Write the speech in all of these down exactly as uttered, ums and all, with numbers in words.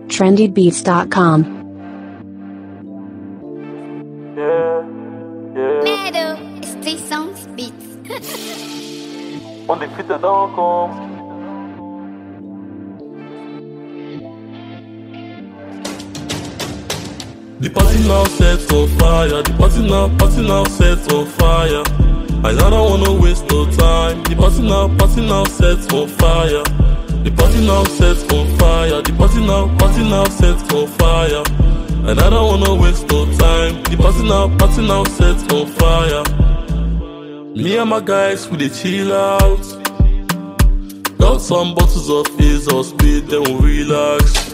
trendy beats dot com. Yeah, yeah. Meadow, Stay Songs Beats. On est fit dedans comme. The party now set on fire. The party now, party now set on fire. I don't wanna waste no time. The party now, party now set on fire. The party now set on fire. The party now, party now set on fire. And I don't wanna waste no time. The party now, party now set on fire. Me and my guys, we dey chill out. Got some bottles of fizz or speed, then we relax.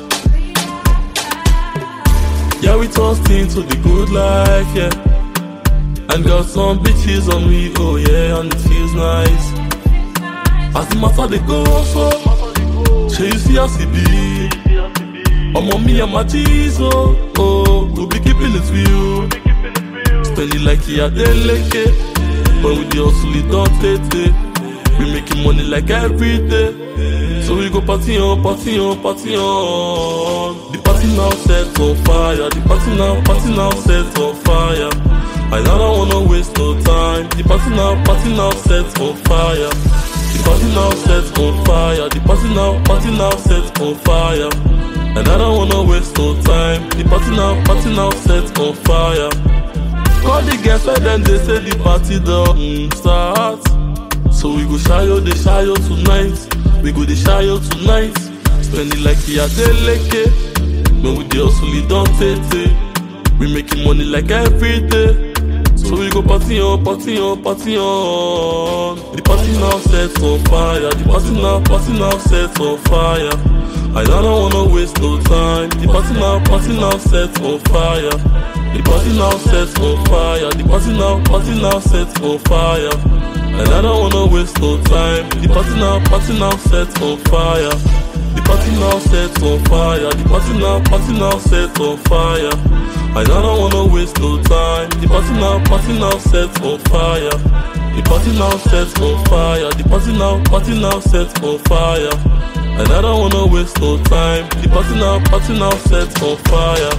Yeah, we tossed into the good life, yeah. And got some bitches on me, oh yeah, and it feels nice. As the matter they go, so shall you see us be? I'm on me and my cheese, oh, oh, we'll be keeping it real. Spending like he had a leke, but with the hustle, it don't take it. We making money like every day. So we go party on, party on, party on. The party now set on fire. The party now, party now set on fire. I don't wanna waste no time. The party now, party now set on fire. The party now set on fire. The party now, party now set on fire. And I don't wanna waste no time. The party now, party now set on fire. Call the guests where then they say the party don't start. So we go shayo, they shayo tonight. We go the shayo tonight. Spend it like he had a leke. When we the hustle, it don't take it. We making money like every day. So we go party on, party on, party on. The party now set on fire. The party now, party now set on fire. I don't wanna waste no time. The party now, party now set on fire. The party now set on fire. The party now, party now set on fire. And I don't wanna waste no time. The party now, party now set on fire. The party now set on fire. The party now, party now set on fire. I don't wanna waste no time. The party now, party now set on fire. The party now set on fire. The party now, party now set on fire. And I don't wanna waste no time. The party now, party now set on fire.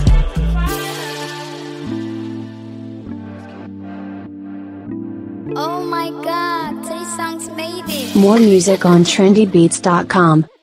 Oh my god, Three Songs made it. More music on trendy beats dot com.